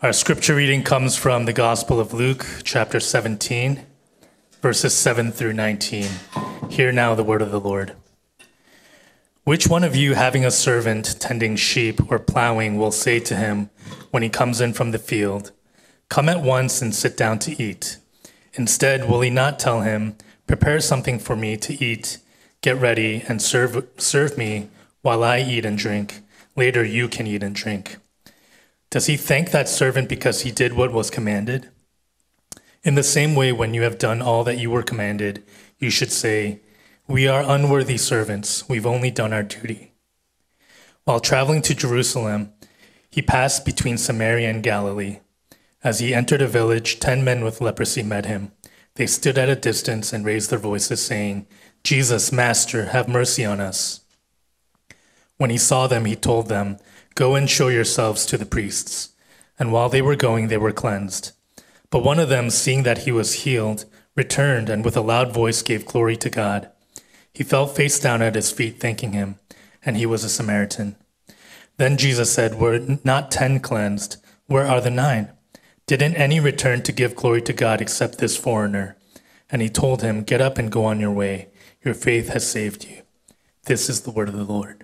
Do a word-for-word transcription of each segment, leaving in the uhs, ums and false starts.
Our scripture reading comes from the Gospel of Luke, chapter seventeen, verses seven through nineteen. Hear now the word of the Lord. Which one of you, having a servant tending sheep or plowing, will say to him when he comes in from the field, "Come at once and sit down to eat"? Instead, will he not tell him, "Prepare something for me to eat, get ready, and serve, serve me while I eat and drink. Later you can eat and drink"? Does he thank that servant because he did what was commanded? In the same way, when you have done all that you were commanded, you should say, "We are unworthy servants. We've only done our duty." While traveling to Jerusalem, he passed between Samaria and Galilee. As he entered a village, ten men with leprosy met him. They stood at a distance and raised their voices, saying, "Jesus, Master, have mercy on us." When he saw them, he told them, "Go and show yourselves to the priests." And while they were going, they were cleansed. But one of them, seeing that he was healed, returned and with a loud voice gave glory to God. He fell face down at his feet, thanking him, and he was a Samaritan. Then Jesus said, "Were not ten cleansed? Where are the nine? Didn't any return to give glory to God except this foreigner?" And he told him, "Get up and go on your way. Your faith has saved you." This is the word of the Lord.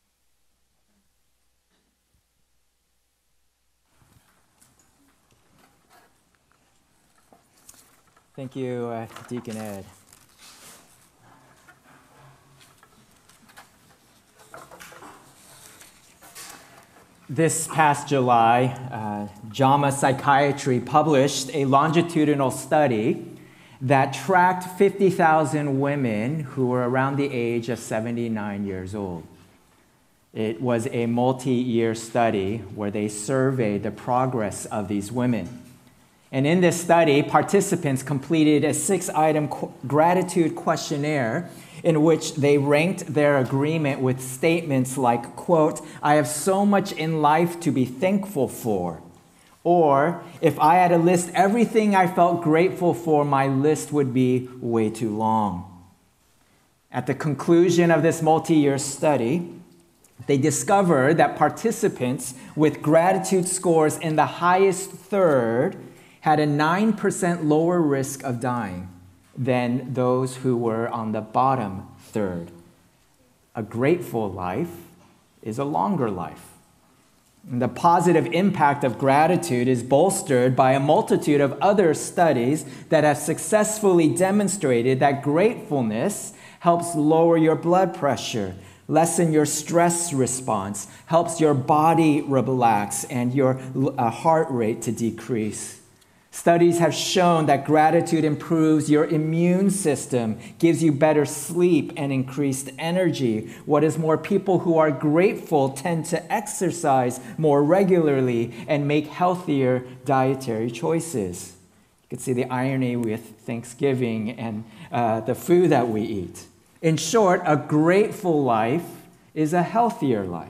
Thank you, uh, Deacon Ed. This past July, uh, JAMA Psychiatry published a longitudinal study that tracked fifty thousand women who were around the age of seventy-nine years old. It was a multi-year study where they surveyed the progress of these women. And in this study, participants completed a six-item qu- gratitude questionnaire in which they ranked their agreement with statements like, quote, "I have so much in life to be thankful for," or, "If I had to list everything I felt grateful for, my list would be way too long." At the conclusion of this multi-year study, they discovered that participants with gratitude scores in the highest third had a nine percent lower risk of dying than those who were on the bottom third. A grateful life is a longer life. And the positive impact of gratitude is bolstered by a multitude of other studies that have successfully demonstrated that gratefulness helps lower your blood pressure, lessen your stress response, helps your body relax, and your uh, heart rate to decrease. Studies have shown that gratitude improves your immune system, gives you better sleep and increased energy. What is more, people who are grateful tend to exercise more regularly and make healthier dietary choices. You can see the irony with Thanksgiving and uh, the food that we eat. In short, a grateful life is a healthier life.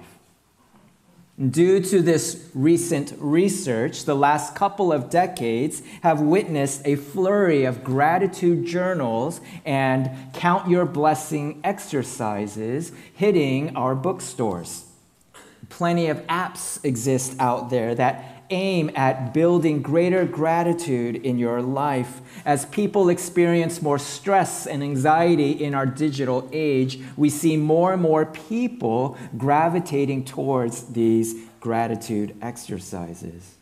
Due to this recent research, the last couple of decades have witnessed a flurry of gratitude journals and count your blessing exercises hitting our bookstores. Plenty of apps exist out there that aim at building greater gratitude in your life. As people experience more stress and anxiety in our digital age, we see more and more people gravitating towards these gratitude exercises.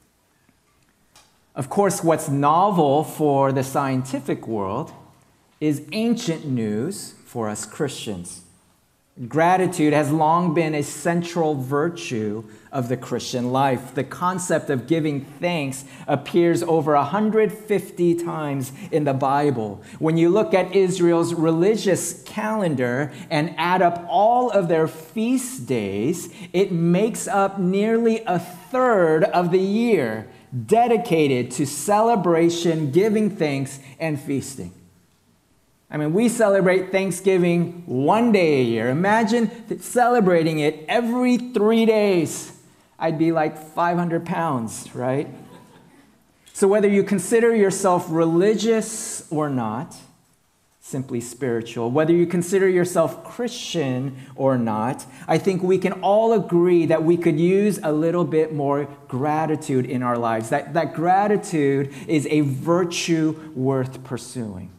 Of course, what's novel for the scientific world is ancient news for us Christians. Gratitude has long been a central virtue of the Christian life. The concept of giving thanks appears over one hundred fifty times in the Bible. When you look at Israel's religious calendar and add up all of their feast days, it makes up nearly a third of the year dedicated to celebration, giving thanks, and feasting. I mean, we celebrate Thanksgiving one day a year. Imagine celebrating it every three days. I'd be like five hundred pounds, right? So whether you consider yourself religious or not, simply spiritual. Whether you consider yourself Christian or not, I think we can all agree that we could use a little bit more gratitude in our lives. That, that gratitude is a virtue worth pursuing.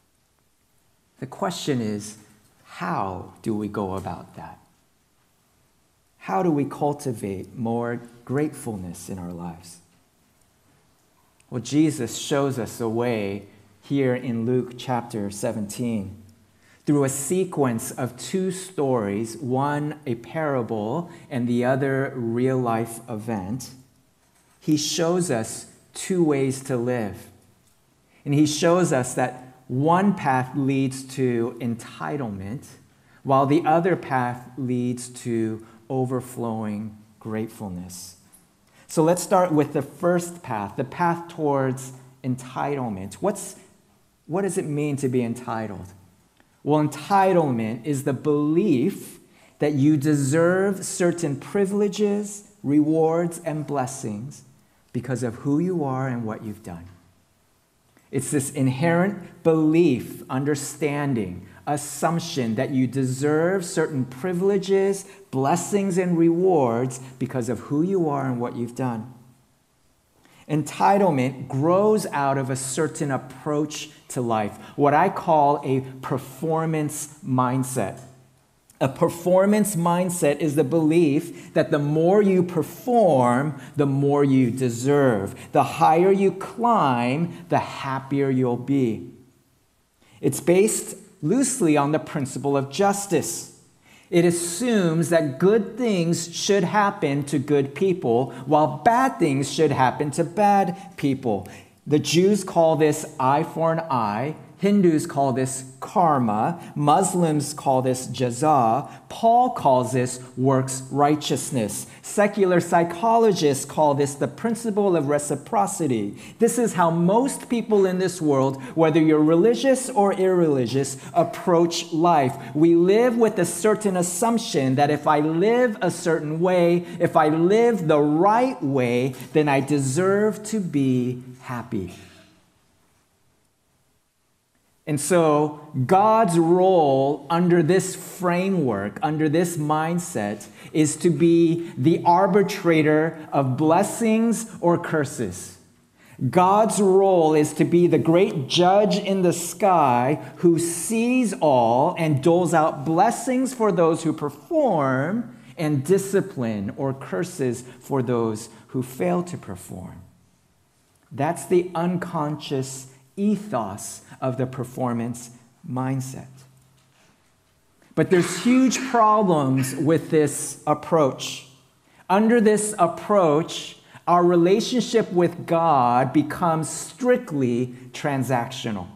The question is, how do we go about that? How do we cultivate more gratefulness in our lives? Well, Jesus shows us a way here in Luke chapter seventeen. Through a sequence of two stories, one a parable and the other real-life event, he shows us two ways to live. And he shows us that one path leads to entitlement, while the other path leads to overflowing gratefulness. So let's start with the first path, the path towards entitlement. What's, what does it mean to be entitled? Well, entitlement is the belief that you deserve certain privileges, rewards, and blessings because of who you are and what you've done. It's this inherent belief, understanding, assumption that you deserve certain privileges, blessings, and rewards because of who you are and what you've done. Entitlement grows out of a certain approach to life, what I call a performance mindset. A performance mindset is the belief that the more you perform, the more you deserve. The higher you climb, the happier you'll be. It's based loosely on the principle of justice. It assumes that good things should happen to good people, while bad things should happen to bad people. The Jews call this eye for an eye. Hindus call this karma. Muslims call this jaza. Paul calls this works righteousness. Secular psychologists call this the principle of reciprocity. This is how most people in this world, whether you're religious or irreligious, approach life. We live with a certain assumption that if I live a certain way, if I live the right way, then I deserve to be happy. And so God's role under this framework, under this mindset, is to be the arbitrator of blessings or curses. God's role is to be the great judge in the sky who sees all and doles out blessings for those who perform and discipline or curses for those who fail to perform. That's the unconscious ethos of the performance mindset. But there's huge problems with this approach. Under this approach, our relationship with God becomes strictly transactional.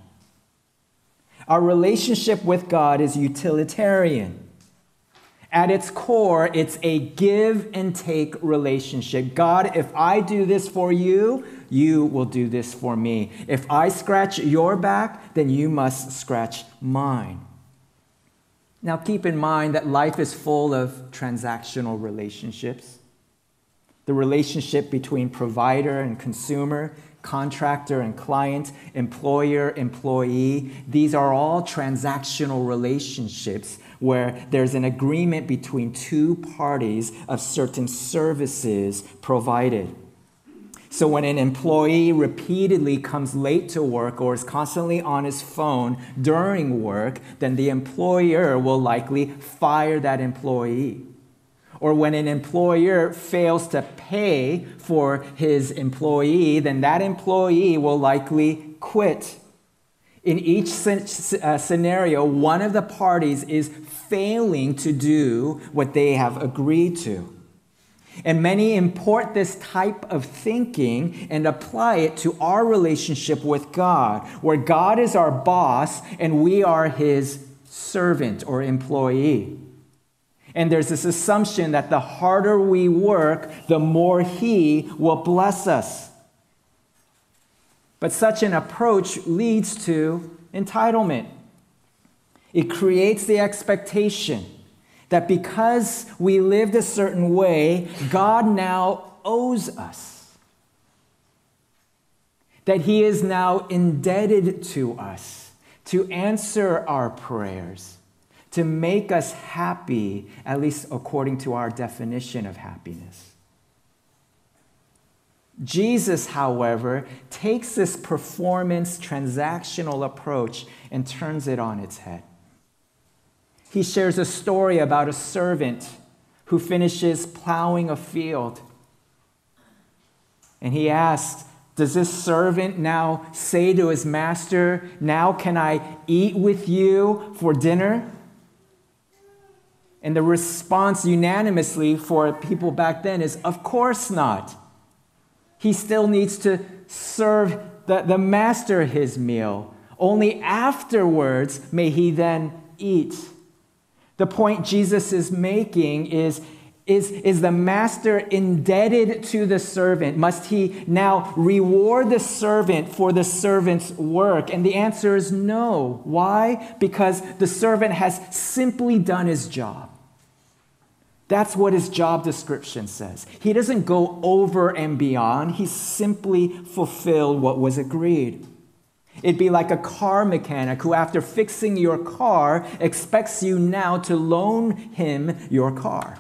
Our relationship with God is utilitarian. At its core, it's a give and take relationship. God, if I do this for you, you will do this for me. If I scratch your back, then you must scratch mine. Now keep in mind that life is full of transactional relationships. The relationship between provider and consumer, contractor and client, employer, employee, these are all transactional relationships where there's an agreement between two parties of certain services provided. So when an employee repeatedly comes late to work or is constantly on his phone during work, then the employer will likely fire that employee. Or when an employer fails to pay for his employee, then that employee will likely quit. In each scenario, one of the parties is failing to do what they have agreed to. And many import this type of thinking and apply it to our relationship with God, where God is our boss and we are his servant or employee. And there's this assumption that the harder we work, the more he will bless us. But such an approach leads to entitlement. It creates the expectation that because we lived a certain way, God now owes us. That he is now indebted to us. to answer our prayers, to make us happy, at least according to our definition of happiness. Jesus, however, takes this performance transactional approach and turns it on its head. He shares a story about a servant who finishes plowing a field. And he asks, does this servant now say to his master, now can I eat with you for dinner? And the response unanimously for people back then is, of course not. He still needs to serve the, the master his meal. Only afterwards may he then eat. The point Jesus is making is, is, is the master indebted to the servant? Must he now reward the servant for the servant's work? And the answer is no. Why? Because the servant has simply done his job. That's what his job description says. He doesn't go over and beyond. He simply fulfilled what was agreed. It'd be like a car mechanic who, after fixing your car, expects you now to loan him your car.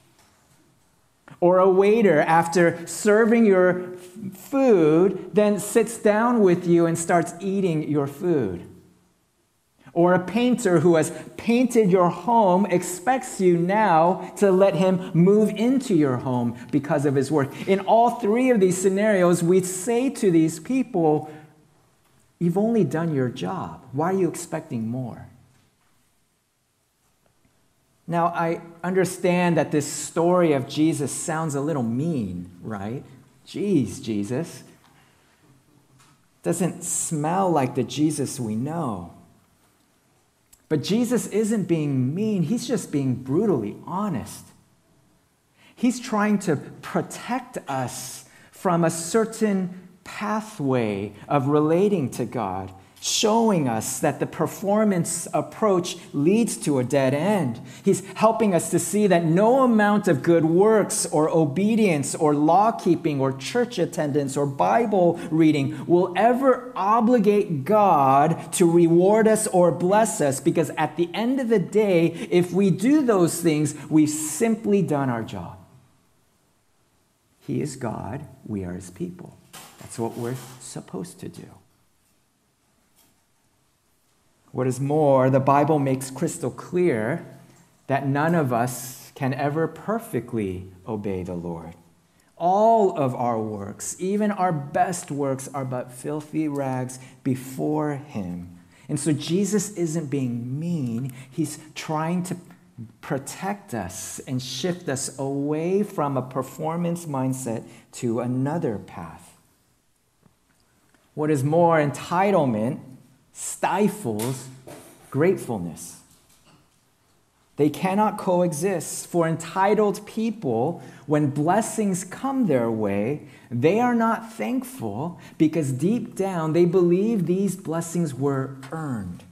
Or a waiter, after serving your food, then sits down with you and starts eating your food. Or a painter who has painted your home expects you now to let him move into your home because of his work. In all three of these scenarios, we say to these people, you've only done your job. Why are you expecting more? Now, I understand that this story of Jesus sounds a little mean, right? Geez, Jesus. Doesn't smell like the Jesus we know. But Jesus isn't being mean. He's just being brutally honest. He's trying to protect us from a certain pathway of relating to God, showing us that the performance approach leads to a dead end. He's helping us to see that no amount of good works or obedience or law keeping or church attendance or Bible reading will ever obligate God to reward us or bless us, because at the end of the day, if we do those things, we've simply done our job. He is God, we are his people. That's what we're supposed to do. What is more, the Bible makes crystal clear that none of us can ever perfectly obey the Lord. All of our works, even our best works, are but filthy rags before him. And so Jesus isn't being mean. He's trying to protect us and shift us away from a performance mindset to another path. What is more, entitlement stifles gratefulness. They cannot coexist. For entitled people, when blessings come their way, they are not thankful because deep down they believe these blessings were earned.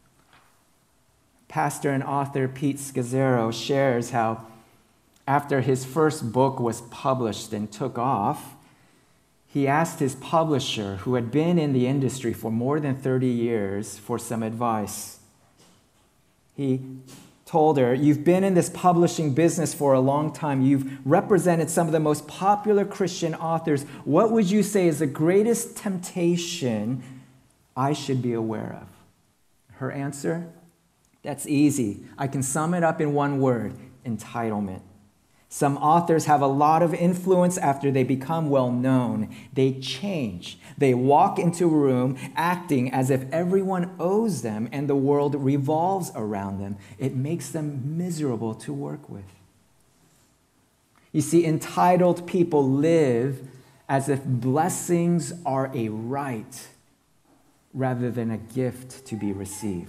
Pastor and author Pete Scazzero shares how after his first book was published and took off, he asked his publisher, who had been in the industry for more than thirty years, for some advice. He told her, you've been in this publishing business for a long time. You've represented some of the most popular Christian authors. What would you say is the greatest temptation I should be aware of? Her answer? That's easy. I can sum it up in one word: entitlement. Some authors have a lot of influence after they become well known. They change. They walk into a room acting as if everyone owes them and the world revolves around them. It makes them miserable to work with. You see, entitled people live as if blessings are a right rather than a gift to be received.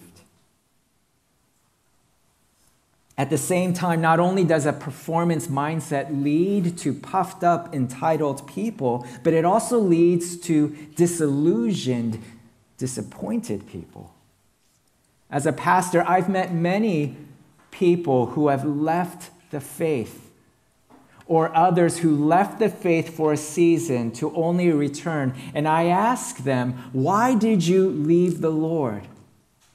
At the same time, not only does a performance mindset lead to puffed up, entitled people, but it also leads to disillusioned, disappointed people. As a pastor, I've met many people who have left the faith, or others who left the faith for a season to only return. And I ask them, why did you leave the Lord?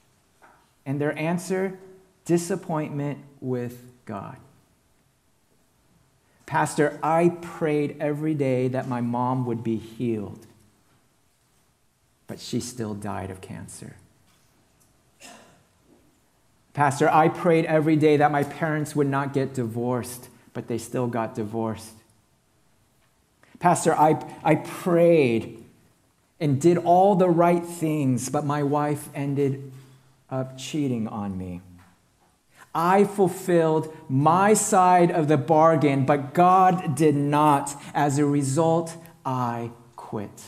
And their answer, disappointment with God. Pastor, I prayed every day that my mom would be healed, but she still died of cancer. Pastor, I prayed every day that my parents would not get divorced, but they still got divorced. Pastor, I, I prayed and did all the right things, but my wife ended up cheating on me. I fulfilled my side of the bargain, but God did not. As a result, I quit.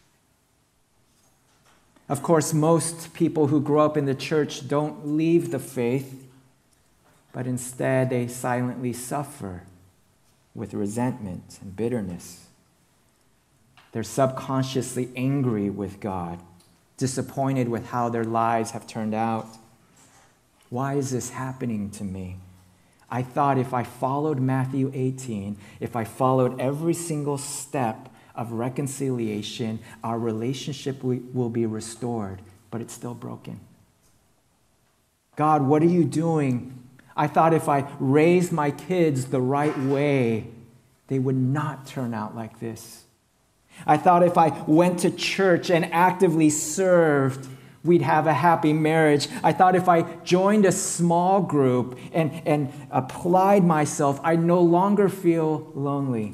Of course, most people who grow up in the church don't leave the faith, but instead they silently suffer with resentment and bitterness. They're subconsciously angry with God, disappointed with how their lives have turned out. Why is this happening to me? I thought if I followed Matthew eighteen, if I followed every single step of reconciliation, our relationship will be restored, but it's still broken. God, what are you doing? I thought if I raised my kids the right way, they would not turn out like this. I thought if I went to church and actively served, we'd have a happy marriage. I thought if I joined a small group and, and applied myself, I'd no longer feel lonely.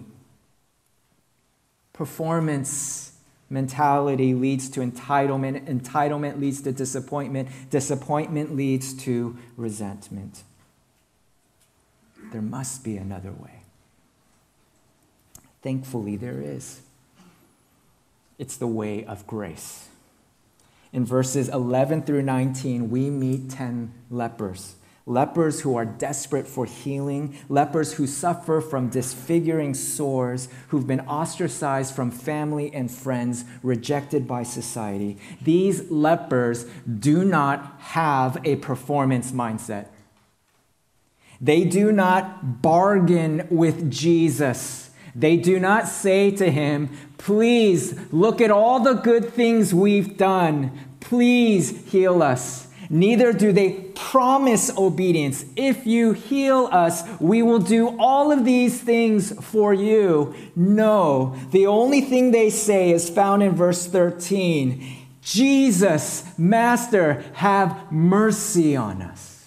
Performance mentality leads to entitlement. Entitlement leads to disappointment. Disappointment leads to resentment. There must be another way. Thankfully, there is. It's the way of grace. In verses eleven through nineteen, we meet ten lepers. Lepers who are desperate for healing, lepers who suffer from disfiguring sores, who've been ostracized from family and friends, rejected by society. These lepers do not have a performance mindset. They do not bargain with Jesus. They do not say to him, please look at all the good things we've done. Please heal us. Neither do they promise obedience. If you heal us, we will do all of these things for you. No, the only thing they say is found in verse thirteen. Jesus, Master, have mercy on us.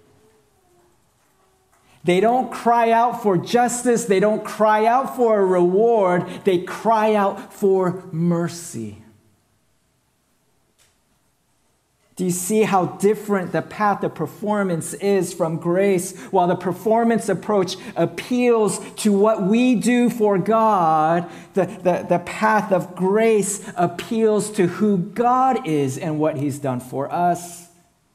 They don't cry out for justice. They don't cry out for a reward. They cry out for mercy. Do you see how different the path of performance is from grace? While the performance approach appeals to what we do for God, the, the, the path of grace appeals to who God is and what he's done for us.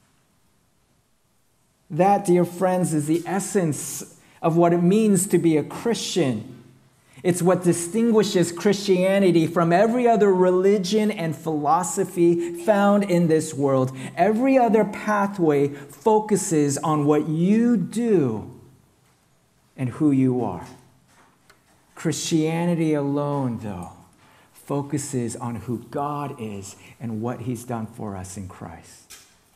That, dear friends, is the essence of what it means to be a Christian. It's what distinguishes Christianity from every other religion and philosophy found in this world. Every other pathway focuses on what you do and who you are. Christianity alone, though, focuses on who God is and what he's done for us in Christ.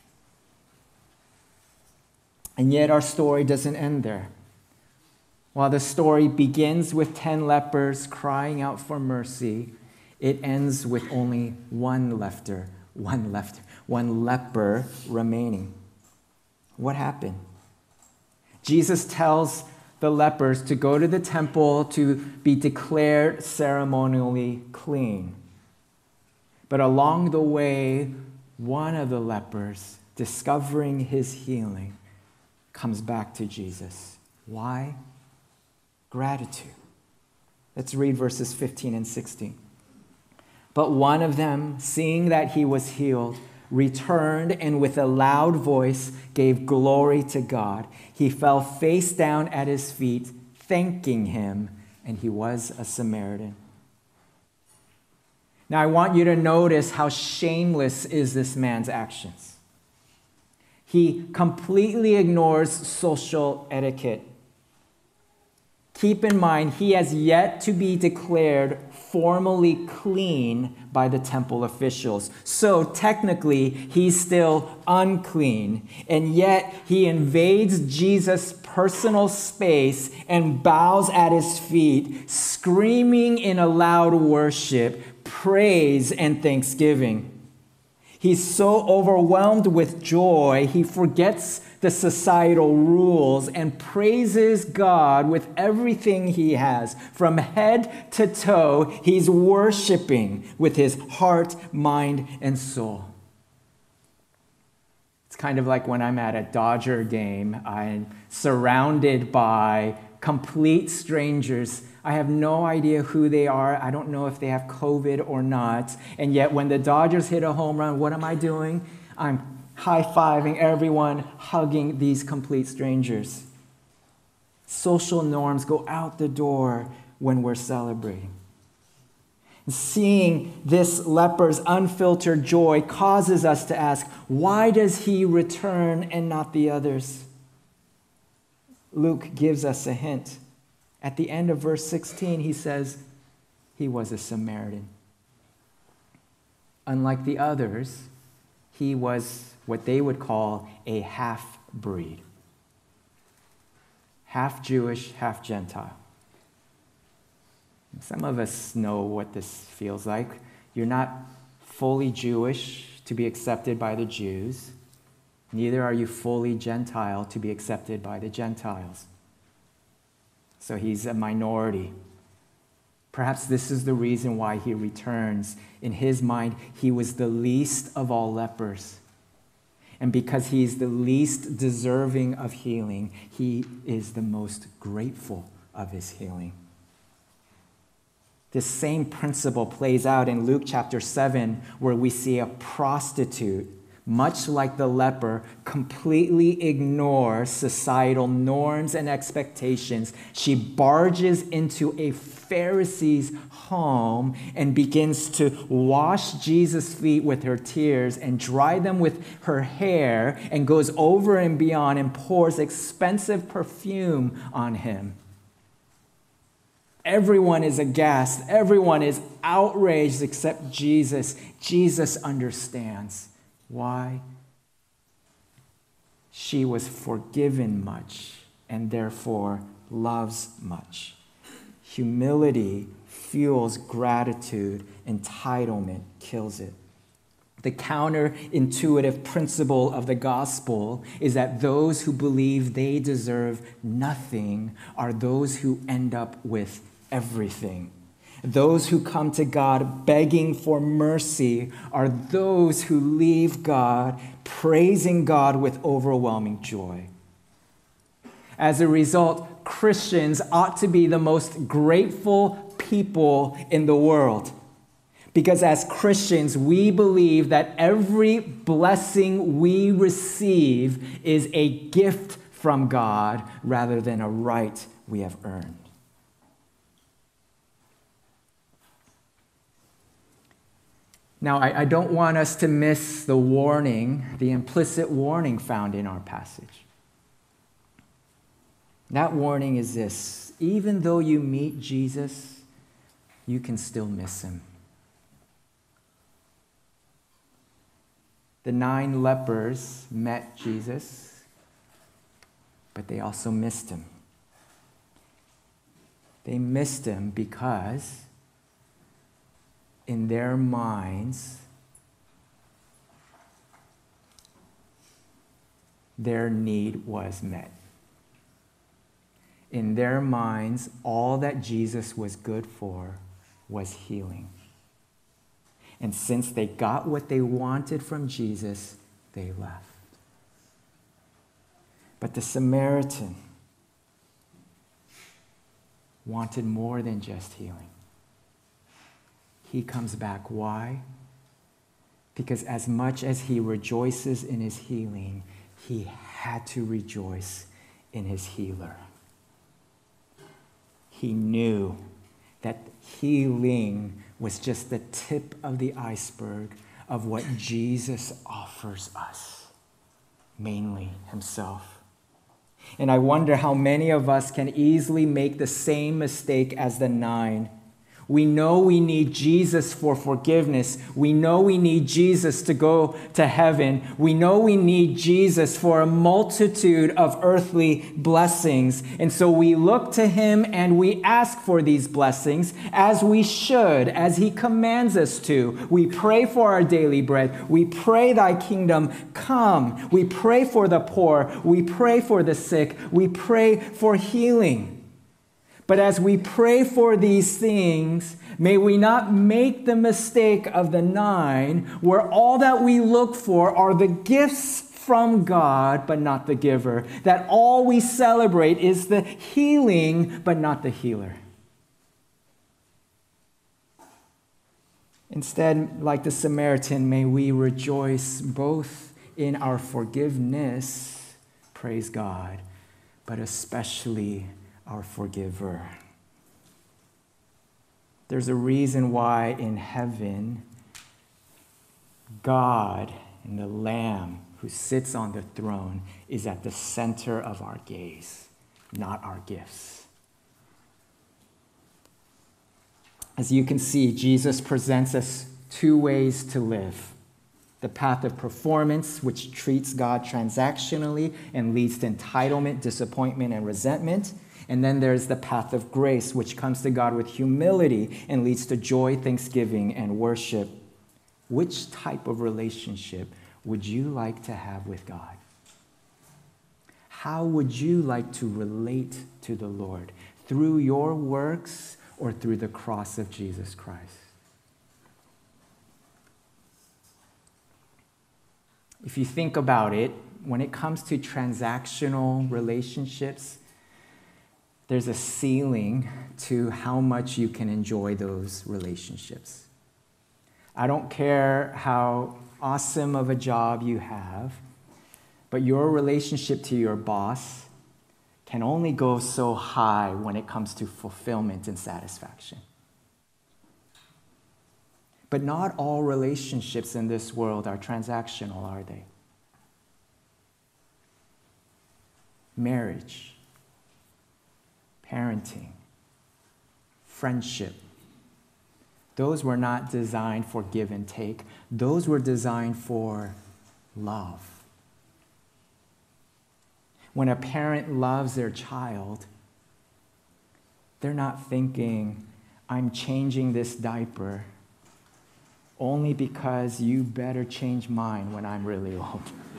And yet our story doesn't end there. While the story begins with ten lepers crying out for mercy, it ends with only one leper, one left, one leper remaining. What happened? Jesus tells the lepers to go to the temple to be declared ceremonially clean. But along the way, one of the lepers, discovering his healing, comes back to Jesus. Why? Gratitude. Let's read verses fifteen and sixteen. But one of them, seeing that he was healed, returned and with a loud voice gave glory to God. He fell face down at his feet, thanking him, and he was a Samaritan. Now I want you to notice how shameless is this man's actions. He completely ignores social etiquette. keep in mind, he has yet to be declared formally clean by the temple officials. So technically, he's still unclean. And yet, he invades Jesus' personal space and bows at his feet, screaming in a loud worship, praise, and thanksgiving. He's so overwhelmed with joy, he forgets the societal rules and praises God with everything he has. From head to toe, he's worshiping with his heart, mind, and soul. It's kind of like when I'm at a Dodger game, I'm surrounded by complete strangers. I have no idea who they are. I don't know if they have COVID or not. And yet when the Dodgers hit a home run, what am I doing? I'm high-fiving everyone, hugging these complete strangers. Social norms go out the door when we're celebrating. Seeing this leper's unfiltered joy causes us to ask, why does he return and not the others? Luke gives us a hint. At the end of verse sixteen, he says, he was a Samaritan. Unlike the others, he was what they would call a half-breed. Half Jewish, half Gentile. Some of us know what this feels like. You're not fully Jewish to be accepted by the Jews. Neither are you fully Gentile to be accepted by the Gentiles. So he's a minority. Perhaps this is the reason why he returns. In his mind, he was the least of all lepers. And because he's the least deserving of healing, he is the most grateful of his healing. This same principle plays out in Luke chapter seven, where we see a prostitute, much like the leper, completely ignore societal norms and expectations. She barges into a Pharisee's home and begins to wash Jesus' feet with her tears and dry them with her hair, and goes over and beyond and pours expensive perfume on him. Everyone is aghast. Everyone is outraged except Jesus. Jesus understands. Why? She was forgiven much and therefore loves much. Humility fuels gratitude. Entitlement kills it. The counterintuitive principle of the gospel is that those who believe they deserve nothing are those who end up with everything. Those who come to God begging for mercy are those who leave God praising God with overwhelming joy. As a result, Christians ought to be the most grateful people in the world. Because as Christians, we believe that every blessing we receive is a gift from God rather than a right we have earned. Now, I, I don't want us to miss the warning, the implicit warning found in our passage. That warning is this: even though you meet Jesus, you can still miss him. The nine lepers met Jesus, but they also missed him. They missed him because in their minds, their need was met. In their minds, all that Jesus was good for was healing. And since they got what they wanted from Jesus, they left. But the Samaritan wanted more than just healing. He comes back. Why? Because as much as he rejoices in his healing, he had to rejoice in his healer. He knew that healing was just the tip of the iceberg of what Jesus offers us, mainly himself. And I wonder how many of us can easily make the same mistake as the nine. We know we need Jesus for forgiveness. We know we need Jesus to go to heaven. We know we need Jesus for a multitude of earthly blessings. And so we look to him and we ask for these blessings as we should, as he commands us to. We pray for our daily bread. We pray thy kingdom come. We pray for the poor. We pray for the sick. We pray for healing. But as we pray for these things, may we not make the mistake of the nine, where all that we look for are the gifts from God, but not the giver. That all we celebrate is the healing, but not the healer. Instead, like the Samaritan, may we rejoice both in our forgiveness, praise God, but especially our forgiver. There's a reason why in heaven, God and the Lamb who sits on the throne is at the center of our gaze, not our gifts. As you can see, Jesus presents us two ways to live. The path of performance, which treats God transactionally and leads to entitlement, disappointment, and resentment. And then there's the path of grace, which comes to God with humility and leads to joy, thanksgiving, and worship. Which type of relationship would you like to have with God? How would you like to relate to the Lord? Through your works or through the cross of Jesus Christ? If you think about it, when it comes to transactional relationships, there's a ceiling to how much you can enjoy those relationships. I don't care how awesome of a job you have, but your relationship to your boss can only go so high when it comes to fulfillment and satisfaction. But not all relationships in this world are transactional, are they? Marriage, parenting, friendship, those were not designed for give and take. Those were designed for love. When a parent loves their child, they're not thinking, I'm changing this diaper only because you better change mine when I'm really old.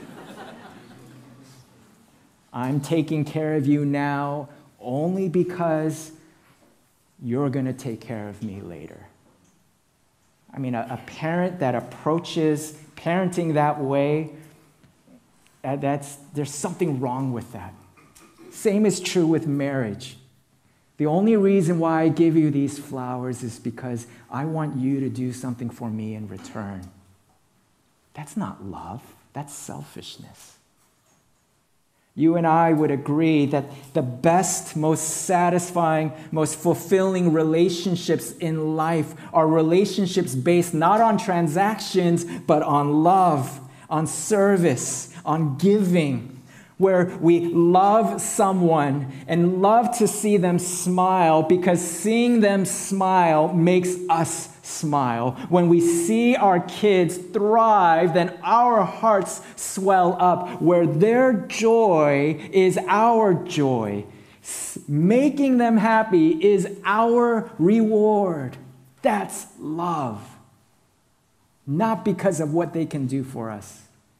I'm taking care of you now only because you're going to take care of me later. I mean, a, a parent that approaches parenting that way, that, that's, there's something wrong with that. Same is true with marriage. The only reason why I give you these flowers is because I want you to do something for me in return. That's not love. That's selfishness. You and I would agree that the best, most satisfying, most fulfilling relationships in life are relationships based not on transactions, but on love, on service, on giving, where we love someone and love to see them smile because seeing them smile makes us smile. When we see our kids thrive, then our hearts swell up, where their joy is our joy. Making them happy is our reward. That's love. Not because of what they can do for us.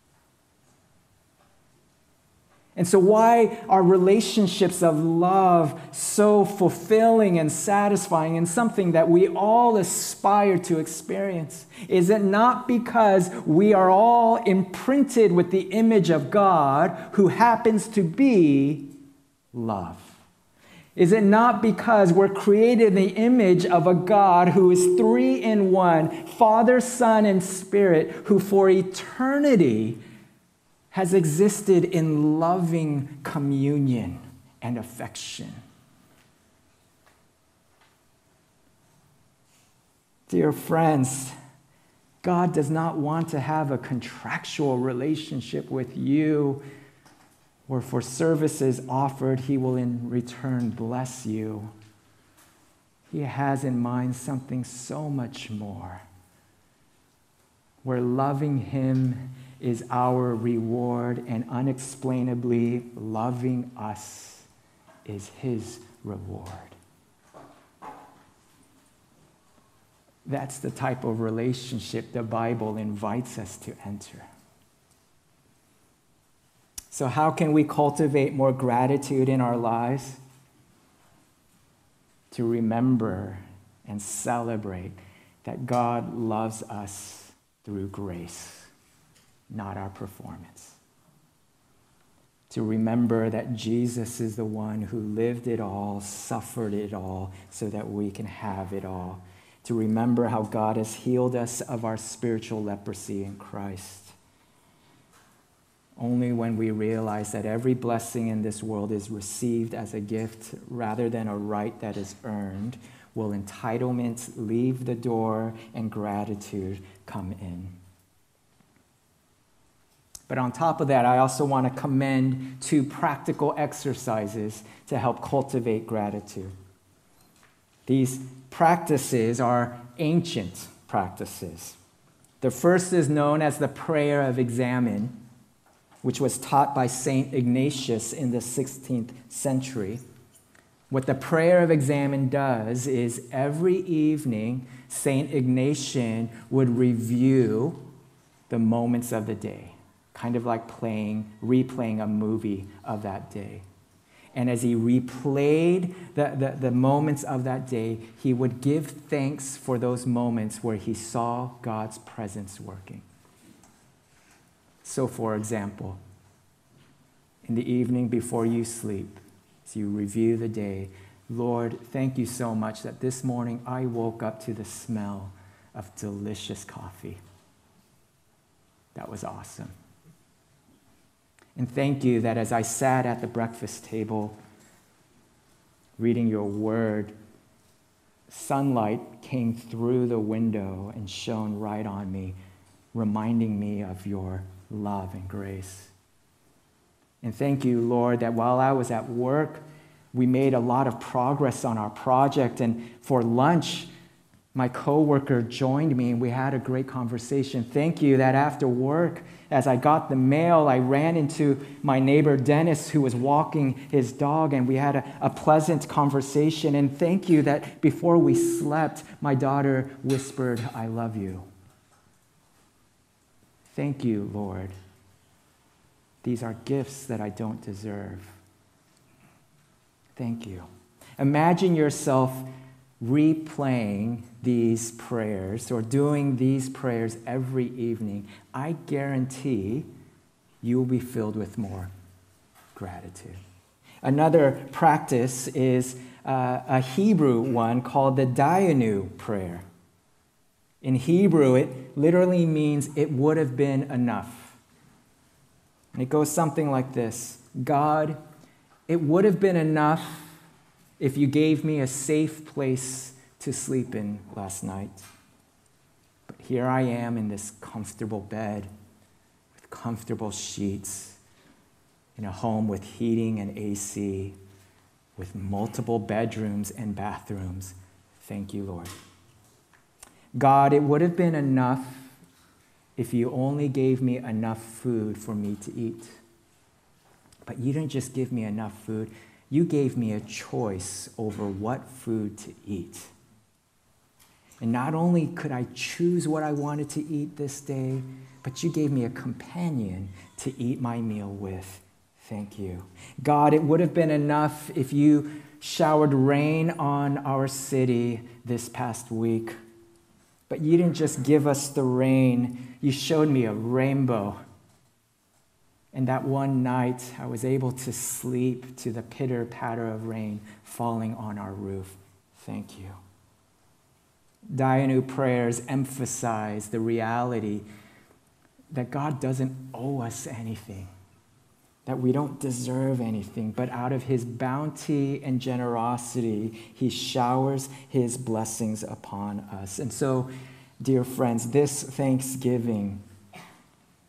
And so why are relationships of love so fulfilling and satisfying and something that we all aspire to experience? Is it not because we are all imprinted with the image of God, who happens to be love? Is it not because we're created in the image of a God who is three in one, Father, Son, and Spirit, who for eternity has existed in loving communion and affection? Dear friends, God does not want to have a contractual relationship with you. or for services offered, he will in return bless you. He has in mind something so much more, where loving him is our reward and unexplainably loving us is his reward. That's the type of relationship the Bible invites us to enter. So how can we cultivate more gratitude in our lives? To remember and celebrate that God loves us through grace, not our performance. To remember that Jesus is the one who lived it all, suffered it all, so that we can have it all. To remember how God has healed us of our spiritual leprosy in Christ. Only when we realize that every blessing in this world is received as a gift rather than a right that is earned will entitlement leave the door and gratitude come in. But on top of that, I also want to commend two practical exercises to help cultivate gratitude. These practices are ancient practices. The first is known as the prayer of examen, which was taught by Saint Ignatius in the sixteenth century. What the prayer of examen does is every evening, Saint Ignatius would review the moments of the day, kind of like playing, replaying a movie of that day. And as he replayed the, the, the moments of that day, he would give thanks for those moments where he saw God's presence working. So, for example, in the evening before you sleep, as you review the day, Lord, thank you so much that this morning I woke up to the smell of delicious coffee. That was awesome. And thank you that as I sat at the breakfast table reading your word, sunlight came through the window and shone right on me, reminding me of your love and grace. And thank you, Lord, that while I was at work, we made a lot of progress on our project. And for lunch, my coworker joined me and we had a great conversation. Thank you that after work, as I got the mail, I ran into my neighbor Dennis, who was walking his dog, and we had a, a pleasant conversation. And thank you that before we slept, my daughter whispered, I love you. Thank you, Lord. These are gifts that I don't deserve. Thank you. Imagine yourself replaying these prayers or doing these prayers every evening. I guarantee you will be filled with more gratitude. Another practice is uh, a Hebrew one called the Dayenu prayer. In Hebrew, it literally means it would have been enough. And it goes something like this: God, it would have been enough if you gave me a safe place to sleep in last night. But here I am in this comfortable bed with comfortable sheets, in a home with heating and A C, with multiple bedrooms and bathrooms. Thank you, Lord. God, it would have been enough if you only gave me enough food for me to eat. But you didn't just give me enough food. You gave me a choice over what food to eat. And not only could I choose what I wanted to eat this day, but you gave me a companion to eat my meal with. Thank you. God, it would have been enough if you showered rain on our city this past week. But you didn't just give us the rain. You showed me a rainbow. And that one night, I was able to sleep to the pitter-patter of rain falling on our roof. Thank you. Dayenu prayers emphasize the reality that God doesn't owe us anything, that we don't deserve anything, but out of his bounty and generosity, he showers his blessings upon us. And so, dear friends, this Thanksgiving,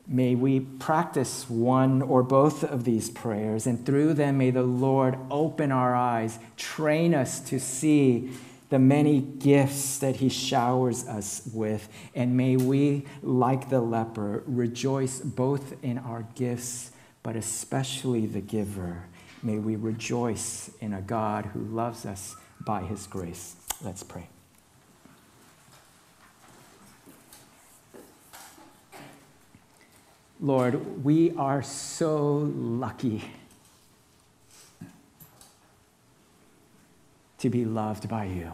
May we practice one or both of these prayers, and through them may the Lord open our eyes, train us to see the many gifts that he showers us with, and may we, like the leper, rejoice both in our gifts, but especially the giver. May we rejoice in a God who loves us by his grace. Let's pray. Lord, we are so lucky to be loved by you.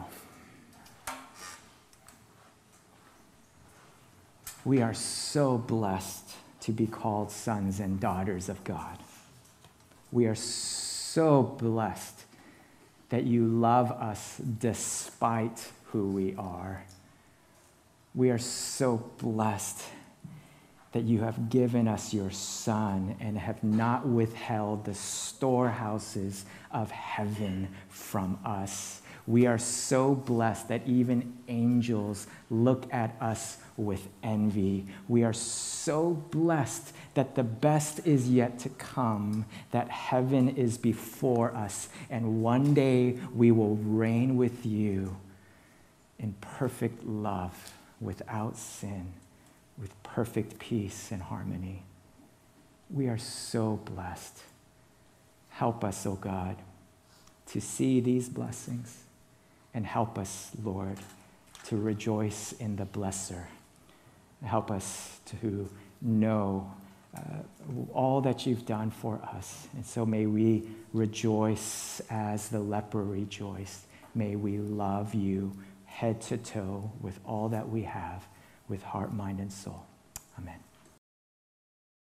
We are so blessed to be called sons and daughters of God. We are so blessed that you love us despite who we are. We are so blessed that you have given us your Son and have not withheld the storehouses of heaven from us. We are so blessed that even angels look at us with envy. We are so blessed that the best is yet to come, that heaven is before us, and one day we will reign with you in perfect love, without sin, with perfect peace and harmony. We are so blessed. Help us, O God, to see these blessings, and help us, Lord, to rejoice in the blesser. Help us to know uh, all that you've done for us. And so may we rejoice as the leper rejoiced. May we love you head to toe with all that we have, with heart, mind, and soul. Amen.